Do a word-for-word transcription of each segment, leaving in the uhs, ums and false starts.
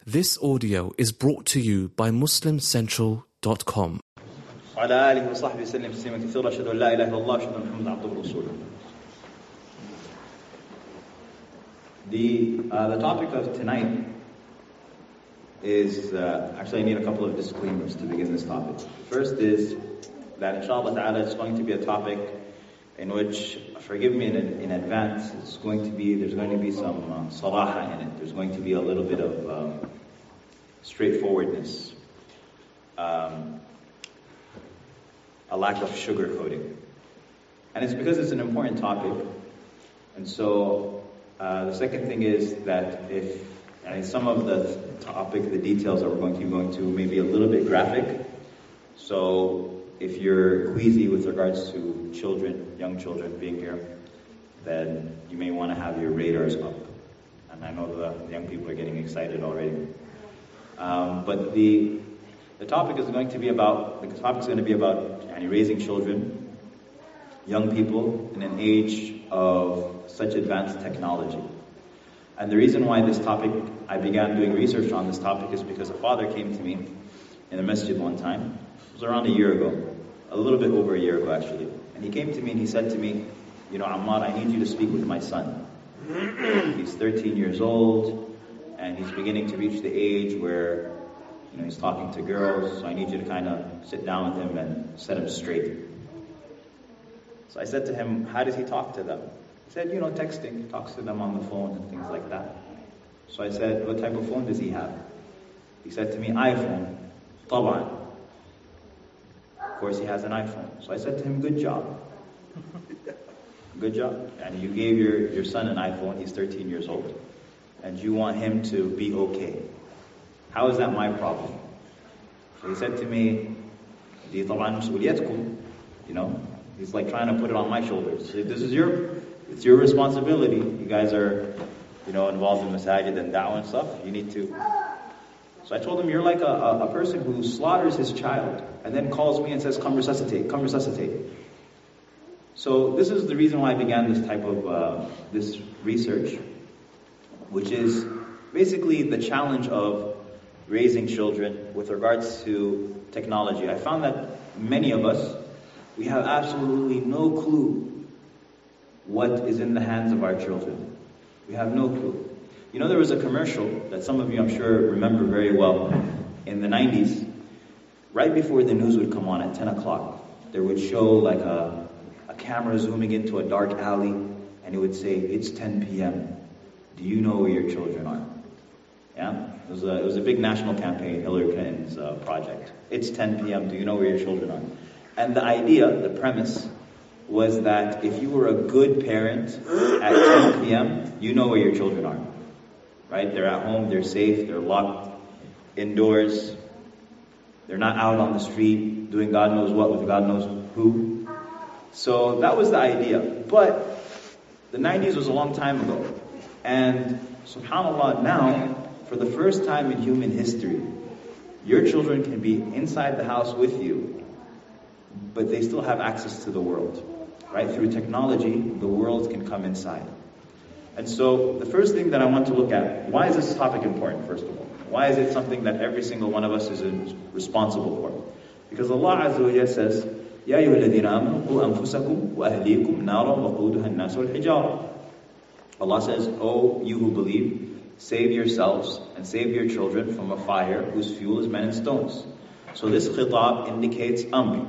This audio is brought to you by muslim central dot com. وعلى آله وصحبه وسلم تسليما كثيرا أشهد أن لا إله إلا الله أشهد أن محمدا عبده ورسوله. The uh, the topic of tonight is uh, actually I need a couple of disclaimers to begin this topic. First is that inshallah ta'ala it's going to be a topic in which, forgive me in, in advance, it's going to be there's going to be some uh, saraha in it. There's going to be a little bit of um, straightforwardness. Um, a lack of sugarcoating. And it's because it's an important topic. And so uh, the second thing is that if and some of the topic, the details that we're going to be going to may be a little bit graphic. So if you're queasy with regards to children, young children being here, then you may want to have your radars up. And I know the young people are getting excited already. Um, but the The topic is going to be about, the topic is going to be about yani, raising children, young people in an age of such advanced technology. And the reason why this topic, I began doing research on this topic is because a father came to me in a masjid one time. It was around a year ago, a little bit over a year ago actually. And he came to me and he said to me, you know, Ammar, I need you to speak with my son. He's thirteen years old and he's beginning to reach the age where You know, he's talking to girls, so I need you to kind of sit down with him and set him straight. So I said to him, how does he talk to them? He said, you know, texting, he talks to them on the phone and things like that. So I said, what type of phone does he have? He said to me, iPhone. طبعا. Of course he has an iPhone. So I said to him, good job. Good job. And you gave your, your son an iPhone, he's thirteen years old. And you want him to be okay. How is that my problem? So he said to me, دي طبعا مسؤوليتكم. You know, he's like trying to put it on my shoulders. So this is your, it's your responsibility. You guys are, you know, involved in masajid and da'wah and stuff. You need to. So I told him, you're like a, a, a person who slaughters his child and then calls me and says, come resuscitate, come resuscitate. So this is the reason why I began this type of, uh, this research, which is basically the challenge of raising children with regards to technology. I found that many of us, we have absolutely no clue what is in the hands of our children. We have no clue. You know, there was a commercial that some of you, I'm sure, remember very well in the nineties. Right before the news would come on at ten o'clock, there would show like a, a camera zooming into a dark alley, and it would say, it's ten p.m. Do you know where your children are? Yeah? It was, a, it was a big national campaign, Hillary Clinton's uh, project. It's ten p.m. Do you know where your children are? And the idea, the premise, was that if you were a good parent at ten p.m., you know where your children are. Right? They're at home, they're safe, they're locked indoors. They're not out on the street doing God knows what with God knows who. So that was the idea. But the nineties was a long time ago. And subhanAllah, now, for the first time in human history, your children can be inside the house with you, but they still have access to the world. Right? Through technology, the world can come inside. And so, the first thing that I want to look at, why is this topic important, first of all? Why is it something that every single one of us is responsible for? Because Allah Azza wa Jalla says, يَا أَيُّهَا الَّذِينَ آمَنُوا قُوا أَنفُسَكُمْ وَأَهْلِيكُمْ نَارًا وَقُودُهَا النَّاسُ وَالْحِجَارَةُ. Allah says, O you who believe, save yourselves and save your children from a fire whose fuel is men and stones. So this khitab indicates amr.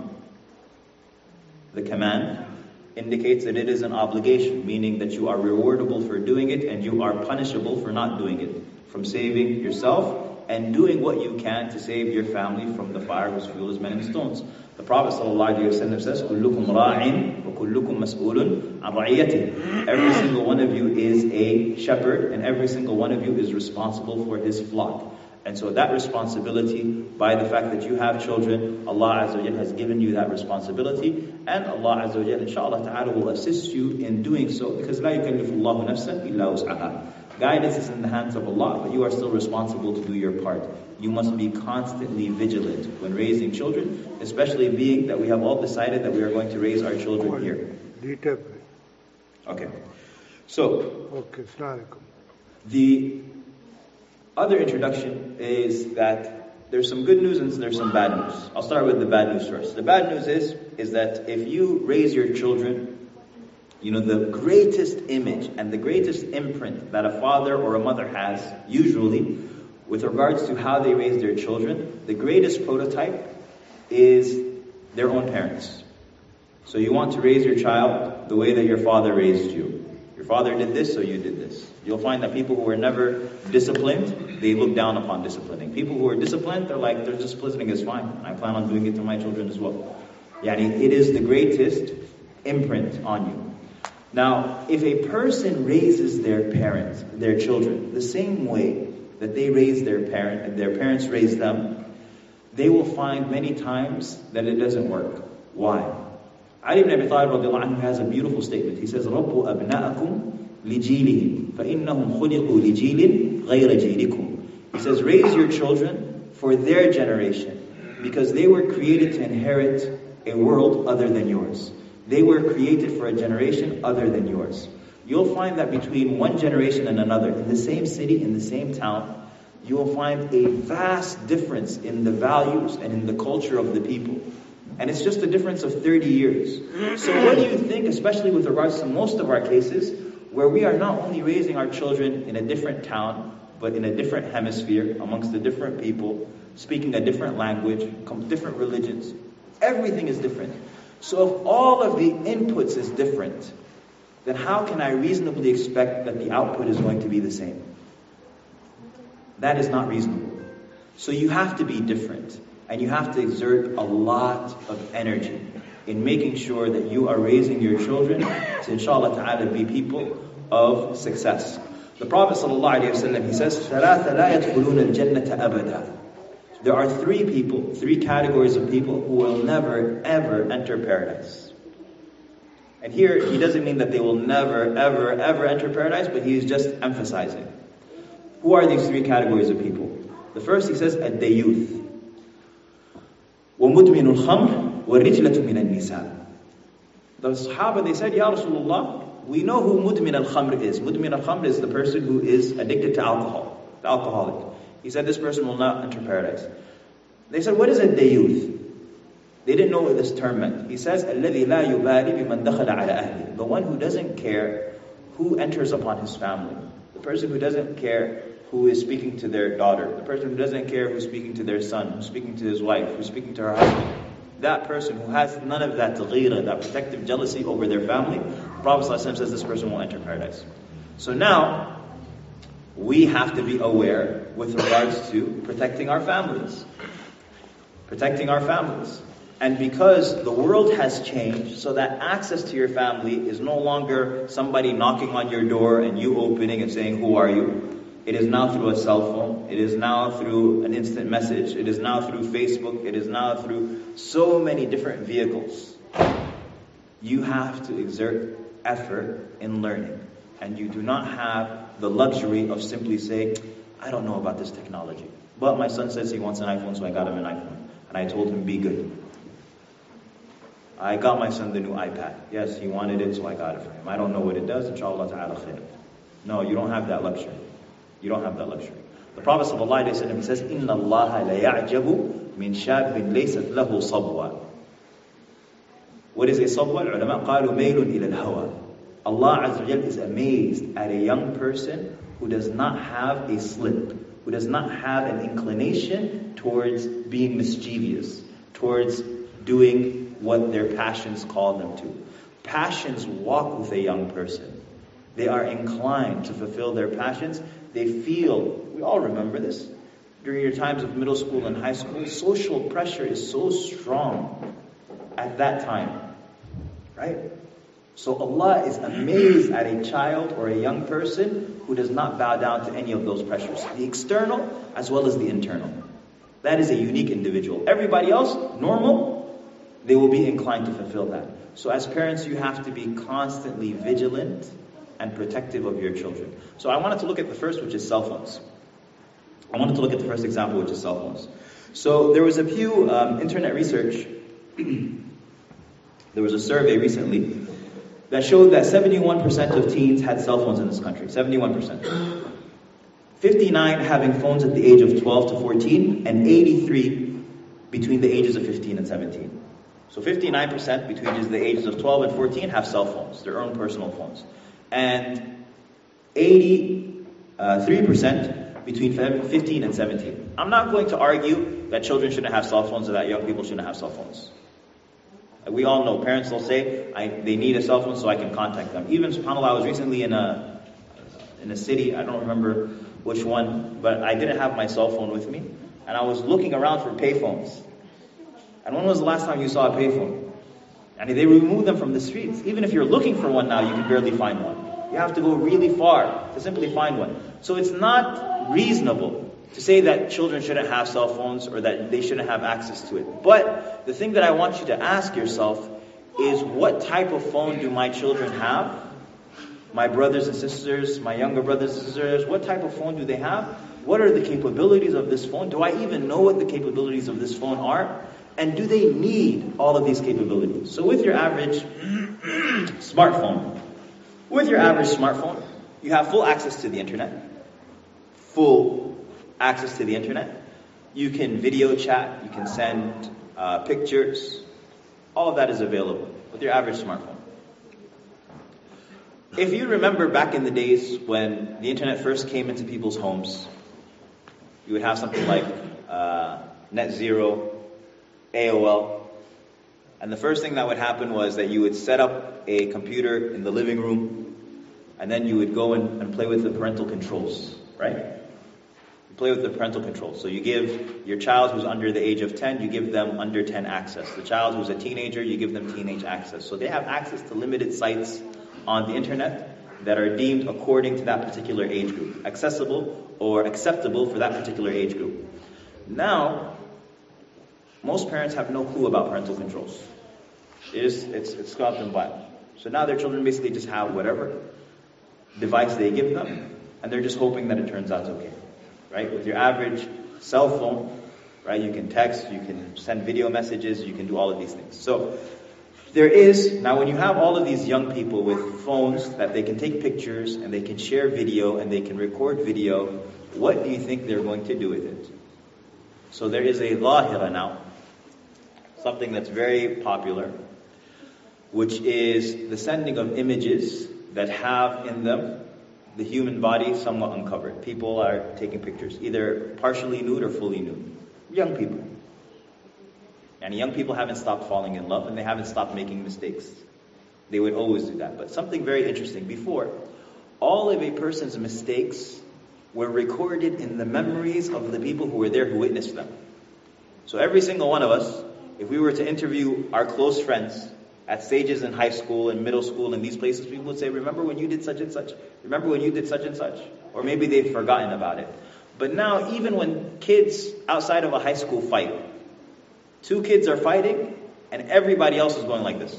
The command indicates that it is an obligation, meaning that you are rewardable for doing it and you are punishable for not doing it. From saving yourself and doing what you can to save your family from the fire whose fuel is men and stones. The Prophet ﷺ says, كُلُّكُمْ رَاعٍ وَكُلُّكُمْ مَسْئُولٌ عَنْ رَعِيَّتِهِ. Every single one of you is a shepherd and every single one of you is responsible for his flock. And so that responsibility, by the fact that you have children, Allah Azza wa Jalla has given you that responsibility, and Allah Azza wa Jalla, inshallah ta'ala, will assist you in doing so, because لَا يُكَلِّفُ اللَّهُ نَفْسًا إِلَّا وُسْعَهَا. Guidance is in the hands of Allah, but you are still responsible to do your part. You must be constantly vigilant when raising children, especially being that we have all decided that we are going to raise our children here. Okay. So, okay, the other introduction is that there's some good news and there's some bad news. I'll start with the bad news first. The bad news is, is that if you raise your children, you know, the greatest image and the greatest imprint that a father or a mother has, usually, with regards to how they raise their children, the greatest prototype is their own parents. So you want to raise your child the way that your father raised you. Your father did this, so you did this. You'll find that people who are never disciplined, they look down upon disciplining. People who are disciplined, they're like, they're disciplining is fine. And I plan on doing it to my children as well. Yani, it is the greatest imprint on you. Now, if a person raises their parents, their children, the same way that they raise their parent and their parents raise them, they will find many times that it doesn't work. Why? Ali ibn Abi Talib radiallahu anhu has a beautiful statement. He says, رَبُّ أَبْنَاءَكُمْ لِجِيلِهِمْ فَإِنَّهُمْ خُلِقُوا لِجِيلٍ غَيْرَ جِيلِكُمْ. He says, raise your children for their generation, because they were created to inherit a world other than yours. They were created for a generation other than yours. You'll find that between one generation and another, in the same city, in the same town, you will find a vast difference in the values and in the culture of the people. And it's just a difference of thirty years. So what do you think, especially with regards to most of our cases, where we are not only raising our children in a different town, but in a different hemisphere, amongst the different people, speaking a different language, different religions. Everything is different. So if all of the inputs is different, then how can I reasonably expect that the output is going to be the same? That is not reasonable. So you have to be different. And you have to exert a lot of energy in making sure that you are raising your children to, inshallah ta'ala, be people of success. The Prophet ﷺ, he says, ثَلَاثَ لَا يَدْخُلُونَ الْجَنَّةَ أَبَدًا. There are three people, three categories of people who will never, ever enter paradise. And here, he doesn't mean that they will never, ever, ever enter paradise, but he's just emphasizing. Who are these three categories of people? The first, he says, الدَّيُّوث. وَمُدْمِنُ الْخَمْرِ وَالرِّجْلَةُ مِنَ النِّسَاءِ. The Sahaba, they said, Ya Rasulullah, we know who mudmin al-khamr is. Mudmin al-khamr is the person who is addicted to alcohol, the alcoholic. He said this person will not enter paradise. They said, what is a dayuth? They didn't know what this term meant. He says, الَّذِي لَا يُبَالِ بِمَنْ دَخَلَ عَلَى أَهْلِ. The one who doesn't care who enters upon his family. The person who doesn't care who is speaking to their daughter. The person who doesn't care who's speaking to their son, who's speaking to his wife, who's speaking to her husband. That person who has none of that ghira, that protective jealousy over their family, the Prophet ﷺ says this person will enter paradise. So now, we have to be aware with regards to protecting our families. Protecting our families. And because the world has changed, so that access to your family is no longer somebody knocking on your door and you opening and saying, who are you? It is now through a cell phone. It is now through an instant message. It is now through Facebook. It is now through so many different vehicles. You have to exert effort in learning. And you do not have the luxury of simply saying, I don't know about this technology. But my son says he wants an iPhone, so I got him an iPhone. And I told him, be good. I got my son the new iPad. Yes, he wanted it, so I got it for him. I don't know what it does, inshallah ta'ala khair. No, you don't have that luxury. You don't have that luxury. The Prophet ﷺ, he says, إِنَّ اللَّهَ لَيَعْجَبُ مِنْ شَابٍ لَيْسَتْ لَهُ صَبْوَةٌ. What is a sabwa? Ulama قالوا مَيْلٌ إِلَى الْهَوَى. Allah Azza wa Jal is amazed at a young person who does not have a slip, who does not have an inclination towards being mischievous, towards doing what their passions call them to. Passions walk with a young person. They are inclined to fulfill their passions. They feel, we all remember this, during your times of middle school and high school, social pressure is so strong at that time, right? So Allah is amazed at a child or a young person who does not bow down to any of those pressures, the external as well as the internal. That is a unique individual. Everybody else, normal, they will be inclined to fulfill that. So as parents, you have to be constantly vigilant and protective of your children. So I wanted to look at the first, which is cell phones. I wanted to look at the first example, which is cell phones. So there was a few um, internet research. There was a survey recently that showed that seventy-one percent of teens had cell phones in this country. seventy-one percent. fifty-nine having phones at the age of twelve to fourteen, and eighty-three between the ages of fifteen and seventeen. So fifty-nine percent between the ages of twelve and fourteen have cell phones, their own personal phones. And eighty-three percent between fifteen and seventeen. I'm not going to argue that children shouldn't have cell phones or that young people shouldn't have cell phones. We all know, parents will say, I, they need a cell phone so I can contact them. Even, subhanAllah, I was recently in a, in a city, I don't remember which one, but I didn't have my cell phone with me. And I was looking around for payphones. And when was the last time you saw a payphone? I mean, they remove them from the streets. Even if you're looking for one now, you can barely find one. You have to go really far to simply find one. So it's not reasonable to say that children shouldn't have cell phones or that they shouldn't have access to it. But the thing that I want you to ask yourself is, what type of phone do my children have? My brothers and sisters, my younger brothers and sisters, what type of phone do they have? What are the capabilities of this phone? Do I even know what the capabilities of this phone are? And do they need all of these capabilities? So with your average smartphone, with your average smartphone, you have full access to the internet. Full access to the internet. You can video chat, you can send uh, pictures. All of that is available with your average smartphone. If you remember back in the days when the internet first came into people's homes, you would have something like uh, Net Zero, A O L, and the first thing that would happen was that you would set up a computer in the living room, and then you would go and, and play with the parental controls, right? You play with the parental controls. So you give your child who's under the age of ten, you give them under ten access. The child who's a teenager, you give them teenage access. So they have access to limited sites on the internet that are deemed according to that particular age group, accessible or acceptable for that particular age group. Now, most parents have no clue about parental controls. It is, it's it's got them by. So now their children basically just have whatever device they give them, and they're just hoping that it turns out okay, right? With your average cell phone, right, you can text, you can send video messages, you can do all of these things. So there is, now when you have all of these young people with phones that they can take pictures and they can share video and they can record video, what do you think they're going to do with it? So there is a zahira now, something that's very popular, which is the sending of images that have in them the human body somewhat uncovered. People are taking pictures, either partially nude or fully nude. Young people. And young people haven't stopped falling in love, and they haven't stopped making mistakes. They would always do that. But something very interesting. Before, all of a person's mistakes were recorded in the memories of the people who were there who witnessed them. So every single one of us, if we were to interview our close friends at stages in high school and middle school and these places, people would say, remember when you did such and such? Remember when you did such and such? Or maybe they've forgotten about it. But now, even when kids outside of a high school fight, two kids are fighting and everybody else is going like this.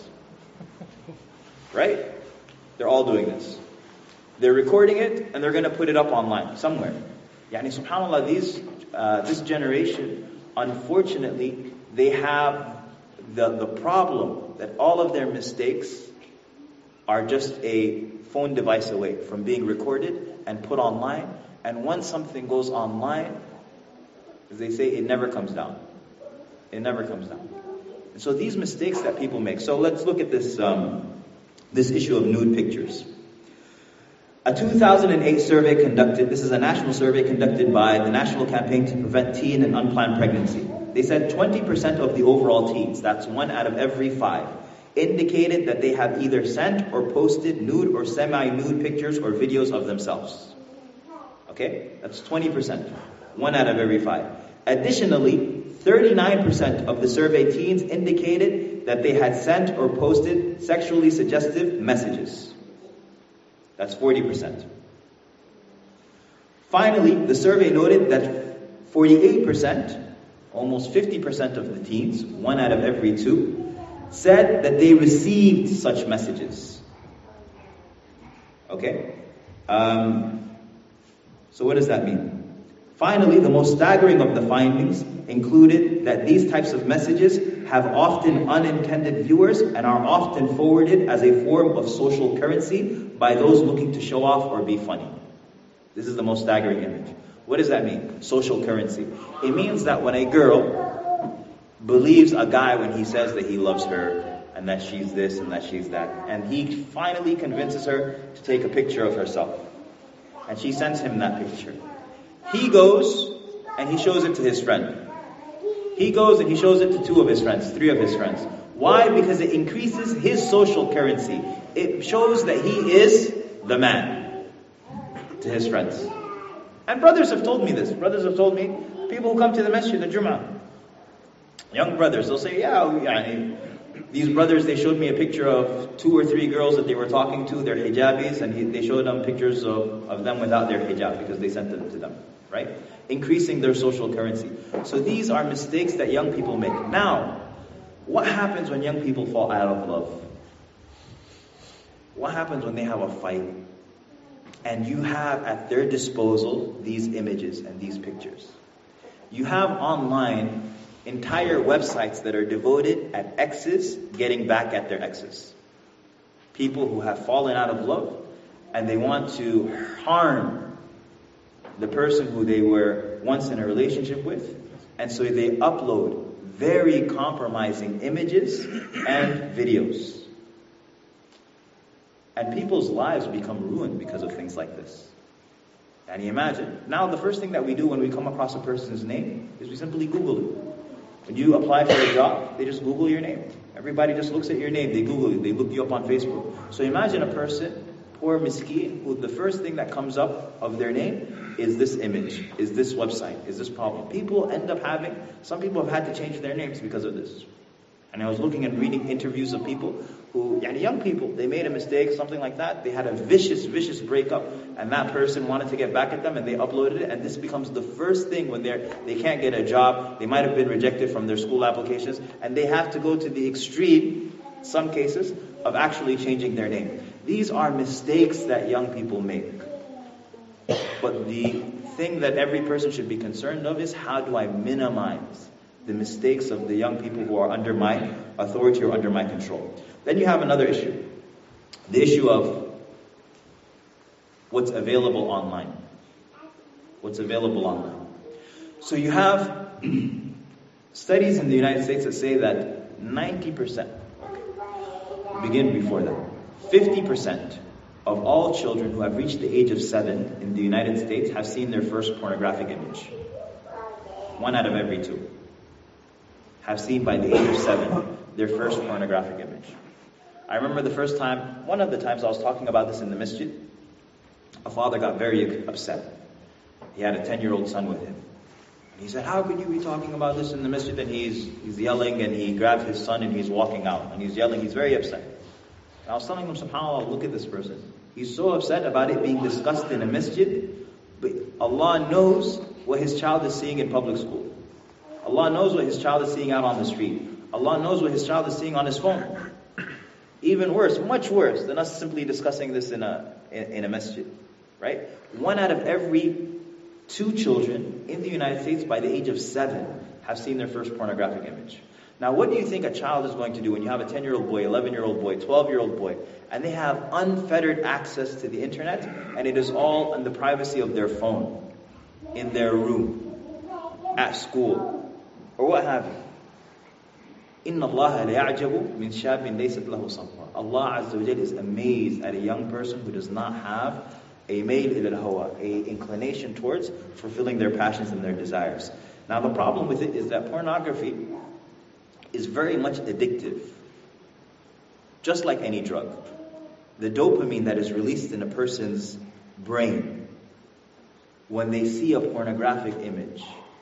Right? They're all doing this. They're recording it and they're going to put it up online somewhere. Yani subhanAllah, these, uh, this generation, unfortunately, they have the, the problem that all of their mistakes are just a phone device away from being recorded and put online. And once something goes online, as they say, it never comes down. It never comes down. And so these mistakes that people make. So let's look at this um, this issue of nude pictures. A two thousand eight survey conducted, this is a national survey conducted by the National Campaign to Prevent Teen and Unplanned Pregnancy. They said twenty percent of the overall teens, that's one out of every five, indicated that they have either sent or posted nude or semi-nude pictures or videos of themselves. Okay? That's twenty percent. One out of every five. Additionally, thirty-nine percent of the survey teens indicated that they had sent or posted sexually suggestive messages. That's forty percent. Finally, the survey noted that forty-eight percent, almost fifty percent of the teens, one out of every two, said that they received such messages. Okay? Um, so what does that mean? Finally, the most staggering of the findings included that these types of messages have often unintended viewers and are often forwarded as a form of social currency by those looking to show off or be funny. This is the most staggering image. What does that mean? Social currency. It means that when a girl believes a guy when he says that he loves her and that she's this and that she's that, and he finally convinces her to take a picture of herself, and she sends him that picture. He goes and he shows it to his friend. He goes and he shows it to two of his friends, three of his friends. Why? Because it increases his social currency. It shows that he is the man to his friends. And brothers have told me this. Brothers have told me, people who come to the masjid, the Jummah, young brothers, they'll say, yeah, yani, these brothers, they showed me a picture of two or three girls that they were talking to, their hijabis, and he, they showed them pictures of, of them without their hijab because they sent them to them, right? Increasing their social currency. So these are mistakes that young people make. Now, what happens when young people fall out of love? What happens when they have a fight and you have at their disposal these images and these pictures? You have online entire websites that are devoted at exes getting back at their exes. People who have fallen out of love and they want to harm the person who they were once in a relationship with, and so they upload very compromising images and videos. And people's lives become ruined because of things like this. And you imagine, now the first thing that we do when we come across a person's name is we simply Google it. When you apply for a job, they just Google your name. Everybody just looks at your name, they Google you, they look you up on Facebook. So imagine a person, poor miskeen, who the first thing that comes up of their name is this image, is this website, is this problem. People end up having, some people have had to change their names because of this. And I was looking and reading interviews of people who, yani young people, they made a mistake, something like that. They had a vicious, vicious breakup, and that person wanted to get back at them, and they uploaded it, and this becomes the first thing when they're, they can't get a job, they might have been rejected from their school applications, and they have to go to the extreme, some cases, of actually changing their name. These are mistakes that young people make. But the thing that every person should be concerned of is, how do I minimize the mistakes of the young people who are under my authority or under my control? Then you have another issue. The issue of what's available online. What's available online. So you have studies in the United States that say that ninety percent, okay, begin before that, fifty percent of all children who have reached the age of seven in the United States have seen their first pornographic image. One out of every two have seen by the age of seven their first pornographic image. I remember the first time, one of the times I was talking about this in the masjid, a father got very upset. He had a ten-year-old son with him. And he said, how could you be talking about this in the masjid? And he's, he's yelling, and he grabs his son and he's walking out. And he's yelling, he's very upset. And I was telling him, subhanAllah, look at this person. He's so upset about it being discussed in a masjid, but Allah knows what his child is seeing in public school. Allah knows what his child is seeing out on the street. Allah knows what his child is seeing on his phone. Even worse, much worse than us simply discussing this in a in, in a masjid, right? One out of every two children in the United States by the age of seven have seen their first pornographic image. Now, what do you think a child is going to do when you have a ten-year-old boy, eleven-year-old boy, twelve-year-old boy, and they have unfettered access to the internet, and it is all in the privacy of their phone, in their room, at school, or what have you? إِنَّ اللَّهَ لَيَعْجَبُ مِنْ شَابٍ لَيْسَتْ لَهُ صَبْرًا. Allah Azza wa Jal is amazed at a young person who does not have a mail ila al-hawa, a inclination towards fulfilling their passions and their desires. Now the problem with it is that pornography is very much addictive. Just like any drug. The dopamine that is released in a person's brain when they see a pornographic image,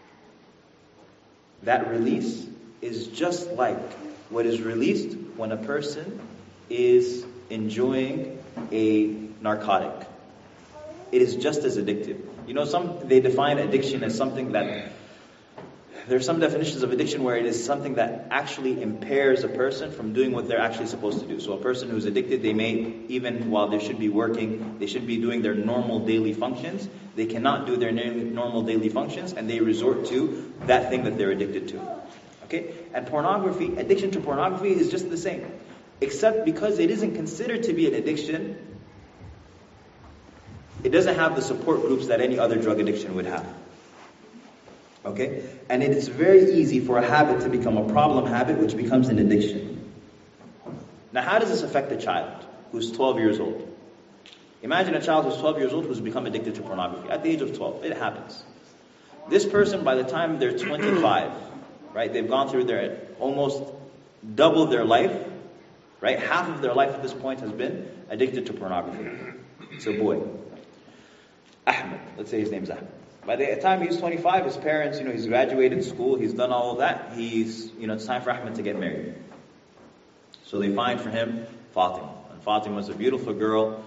that release is just like what is released when a person is enjoying a narcotic. It is just as addictive. You know, some they define addiction as something that, there are some definitions of addiction where it is something that actually impairs a person from doing what they're actually supposed to do. So a person who's addicted, they may, even while they should be working, they should be doing their normal daily functions, they cannot do their normal daily functions, and they resort to that thing that they're addicted to. Okay? And pornography, addiction to pornography is just the same. Except because it isn't considered to be an addiction, it doesn't have the support groups that any other drug addiction would have. Okay? And it is very easy for a habit to become a problem habit, which becomes an addiction. Now, how does this affect a child who's twelve years old? Imagine a child who's twelve years old who's become addicted to pornography. At the age of twelve, it happens. This person, by the time they're twenty-five, right, they've gone through their, almost double their life, right? Half of their life at this point has been addicted to pornography. It's a boy. Ahmed, let's say his name's Ahmed. By the time he's twenty-five, his parents, you know, he's graduated school, he's done all of that. He's, you know, it's time for Ahmed to get married. So they find for him Fatima. And Fatima was a beautiful girl,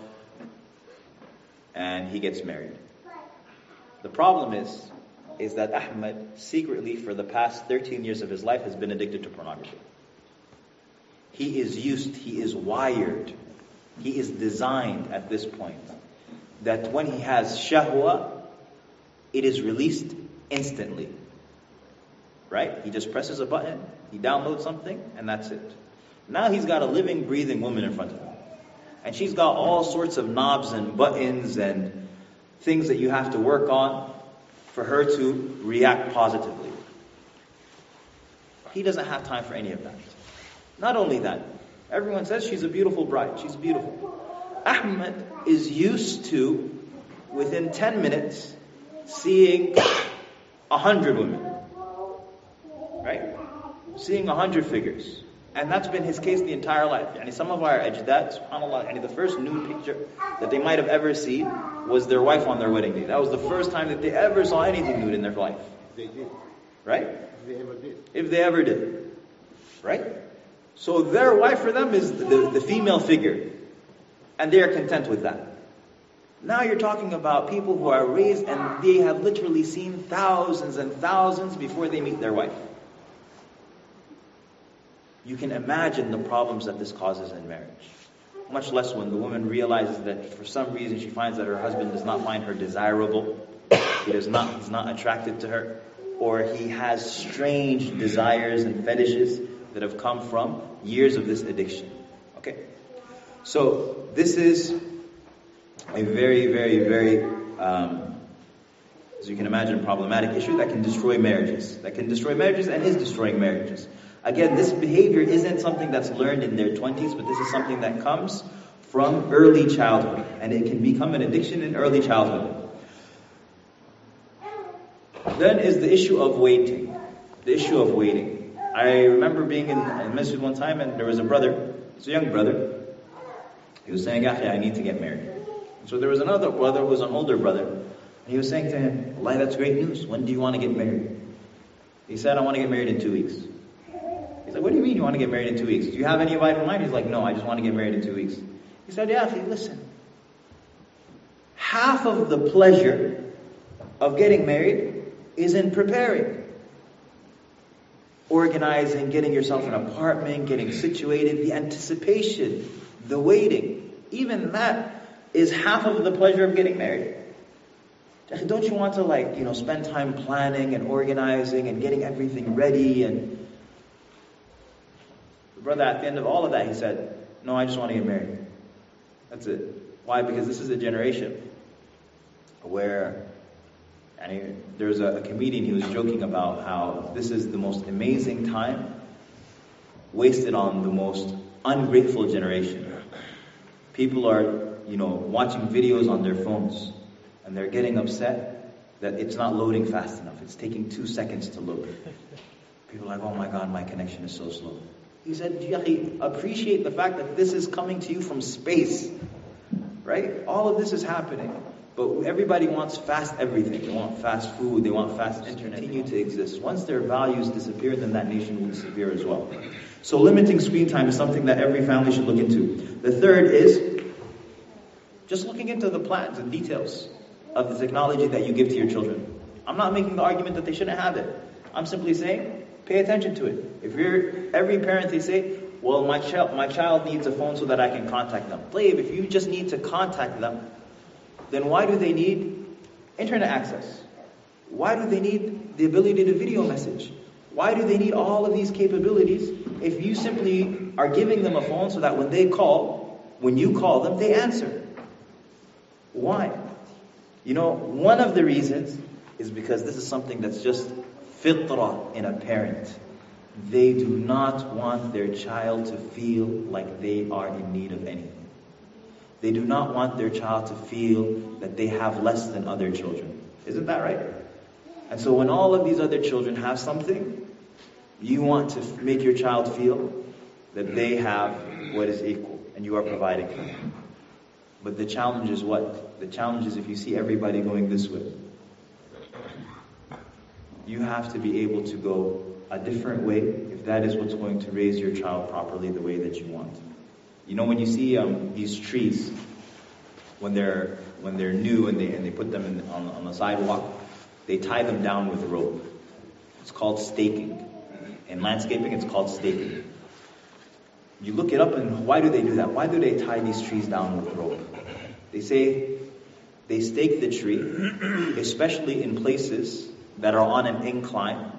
and he gets married. The problem is, is that Ahmed secretly for the past thirteen years of his life has been addicted to pornography. He is used, he is wired, he is designed at this point that when he has shahwa, it is released instantly. Right? He just presses a button, he downloads something, and that's it. Now he's got a living, breathing woman in front of him. And she's got all sorts of knobs and buttons and things that you have to work on for her to react positively. He doesn't have time for any of that. Not only that, everyone says she's a beautiful bride. She's beautiful. Ahmed is used to, within ten minutes, seeing a hundred women. Right? Seeing a hundred figures. And that's been his case the entire life. And some of our ajdad, subhanAllah, and the first nude picture that they might have ever seen was their wife on their wedding day. That was the first time that they ever saw anything nude in their life. They did. Right? If they ever did. If they ever did. Right? So their wife for them is the, the female figure. And they are content with that. Now you're talking about people who are raised and they have literally seen thousands and thousands before they meet their wife. You can imagine the problems that this causes in marriage. Much less when the woman realizes that for some reason she finds that her husband does not find her desirable, he does not, is not attracted to her, or he has strange desires and fetishes that have come from years of this addiction. Okay? So this is a very, very, very, um, as you can imagine, problematic issue that can destroy marriages. That can destroy marriages and is destroying marriages. Again, this behavior isn't something that's learned in their twenties, but this is something that comes from early childhood. And it can become an addiction in early childhood. Then is the issue of waiting. The issue of waiting. I remember being in a masjid one time and there was a brother, it's a young brother, he was saying, Akhi, I need to get married. So there was another brother who was an older brother, and he was saying to him, Allah, that's great news. When do you want to get married? He said, I want to get married in two weeks. He's like, what do you mean you want to get married in two weeks? Do you have any wife in mind? He's like, no, I just want to get married in two weeks. He said, yeah, listen. Half of the pleasure of getting married is in preparing. Organizing, getting yourself an apartment, getting situated, the anticipation, the waiting. Even that is half of the pleasure of getting married. Don't you want to like, you know, spend time planning and organizing and getting everything ready? And the brother, at the end of all of that, he said, no, I just want to get married. That's it. Why? Because this is a generation where, and there was a, a comedian, he was joking about how this is the most amazing time wasted on the most ungrateful generation. People are, you know, watching videos on their phones and they're getting upset that it's not loading fast enough. It's taking two seconds to load. People are like, oh my God, my connection is so slow. He said, Yahi, appreciate the fact that this is coming to you from space. Right? All of this is happening. But everybody wants fast everything. They want fast food. They want fast internet. Continue to exist. Once their values disappear, then that nation will disappear as well. So limiting screen time is something that every family should look into. The third is just looking into the plans and details of the technology that you give to your children. I'm not making the argument that they shouldn't have it. I'm simply saying, pay attention to it. If you're, every parent, they say, well, my child, my child needs a phone so that I can contact them. Tayyib, if you just need to contact them, then why do they need internet access? Why do they need the ability to video message? Why do they need all of these capabilities if you simply are giving them a phone so that when they call, when you call them, they answer? Why? You know, one of the reasons is because this is something that's just fitrah in a parent. They do not want their child to feel like they are in need of anything. They do not want their child to feel that they have less than other children. Isn't that right? And so when all of these other children have something, you want to make your child feel that they have what is equal, and you are providing for them. But the challenge is what? The challenge is if you see everybody going this way. You have to be able to go a different way if that is what's going to raise your child properly the way that you want. You know, when you see um, these trees, when they're when they're new and they and they put them in, on, on the sidewalk, they tie them down with rope. It's called staking. In landscaping, it's called staking. You look it up, and why do they do that? Why do they tie these trees down with rope? They say they stake the tree, especially in places that are on an incline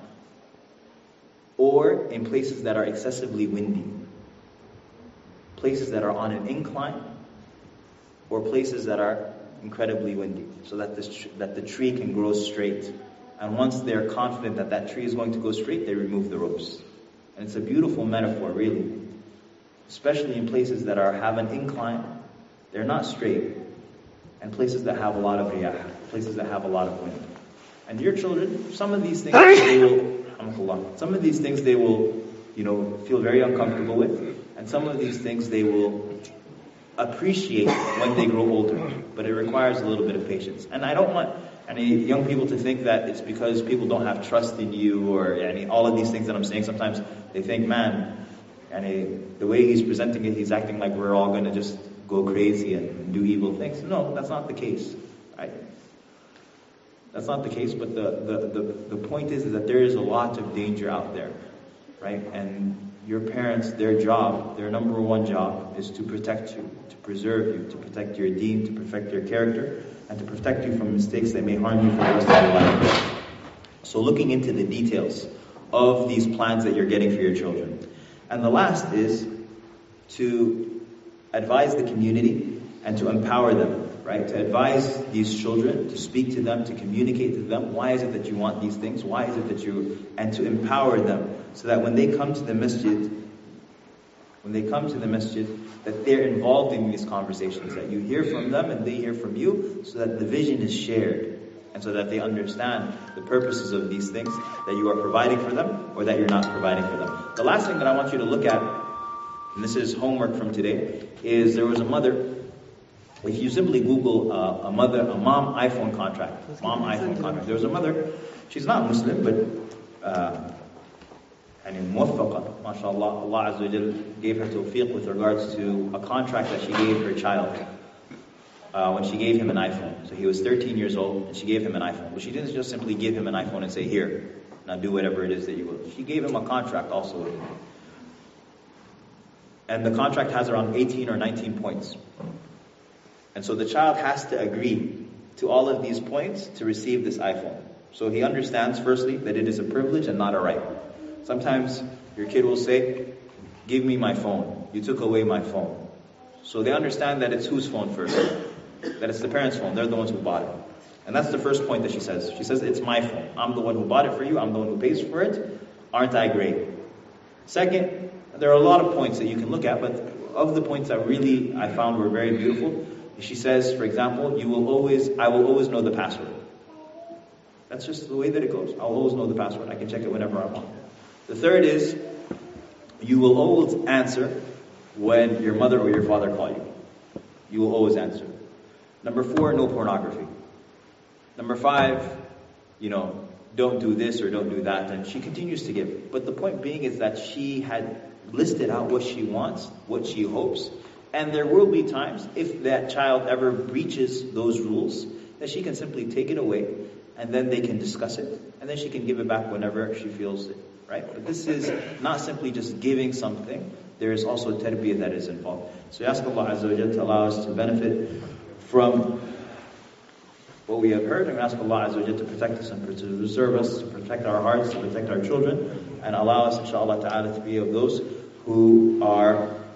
or in places that are excessively windy. Places that are on an incline or places that are incredibly windy, so that this tr- that the tree can grow straight. And once they're confident that that tree is going to go straight, they remove the ropes. And it's a beautiful metaphor, really. Especially in places that are have an incline, they're not straight. And places that have a lot of riyah, places that have a lot of wind. And your children, some of these things they will, some of these things they will, you know, feel very uncomfortable with, and some of these things they will appreciate when they grow older. But it requires a little bit of patience. And I don't want any young people to think that it's because people don't have trust in you, or any, all of these things that I'm saying. Sometimes they think, man, and the way he's presenting it, he's acting like we're all going to just go crazy and do evil things. No, that's not the case, right? That's not the case, but the, the, the, the point is, is that there is a lot of danger out there, right? And your parents, their job, their number one job is to protect you, to preserve you, to protect your deen, to protect your character, and to protect you from mistakes that may harm you for the rest of your life. So looking into the details of these plans that you're getting for your children. And the last is to advise the community and to empower them, right? To advise these children, to speak to them, to communicate to them. Why is it that you want these things? Why is it that you... And to empower them so that when they come to the masjid, when they come to the masjid, that they're involved in these conversations, that you hear from them and they hear from you, so that the vision is shared. And so that they understand the purposes of these things, that you are providing for them or that you're not providing for them. The last thing that I want you to look at, and this is homework from today, is there was a mother. If you simply Google uh, a mother, a mom iPhone contract, mom iPhone contract. There was a mother, she's not Muslim, but uh, and muwaffaqa, mashallah, Allah Azza wa Jal gave her tawfiq with regards to a contract that she gave her child. Uh, when she gave him an iPhone. So he was thirteen years old, and she gave him an iPhone. But she didn't just simply give him an iPhone and say, here, now do whatever it is that you will. She gave him a contract also. And the contract has around eighteen or nineteen points. And so the child has to agree to all of these points to receive this iPhone. So he understands, firstly, that it is a privilege and not a right. Sometimes your kid will say, give me my phone. You took away my phone. So they understand that it's whose phone first? That it's the parents' phone. They're the ones who bought it. And that's the first point that she says. She says, it's my phone. I'm the one who bought it for you. I'm the one who pays for it. Aren't I great? Second, there are a lot of points that you can look at, but of the points that really I found were very beautiful, she says, for example, you will always, I will always know the password. That's just the way that it goes. I'll always know the password. I can check it whenever I want. The third is, you will always answer when your mother or your father call you. You will always answer. Number four, no pornography. Number five, you know, don't do this or don't do that. And she continues to give. But the point being is that she had listed out what she wants, what she hopes. And there will be times, if that child ever breaches those rules, that she can simply take it away and then they can discuss it. And then she can give it back whenever she feels it, right? But this is not simply just giving something. There is also tarbiyah that is involved. So we ask Allah Azza wa Jalla to allow us to benefit from what we have heard, and we ask Allah Azza wa Jalla to protect us and to preserve us, to protect our hearts, to protect our children, and allow us, inshallah ta'ala, to be of those who are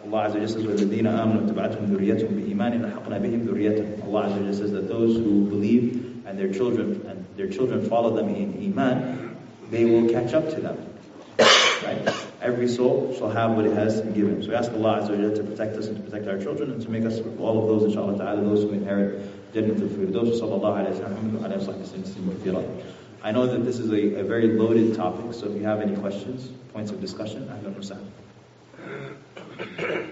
Allah Azza wa Jalla says, وَالَّذِينَ آمَنُوا وَاتَّبَعَتْهُمْ ذُرِّيَّتُهُم بِإِيمَانٍ أَلْحَقْنَا بِهِمْ ذُرِّيَّتَهُمْ. Allah Azza wa Jalla says that those who believe and their children and their children follow them in Iman, they will catch up to them. Right? Every soul shall have what it has been given. So we ask Allah Azza wa Jalla to protect us and to protect our children and to make us all of those, inshallah ta'ala, those who inherit Jannatul Firdaus. Sallallahu alayhi wa sallam. I know that this is a, a very loaded topic, so if you have any questions, points of discussion, ahlan wa sahlan.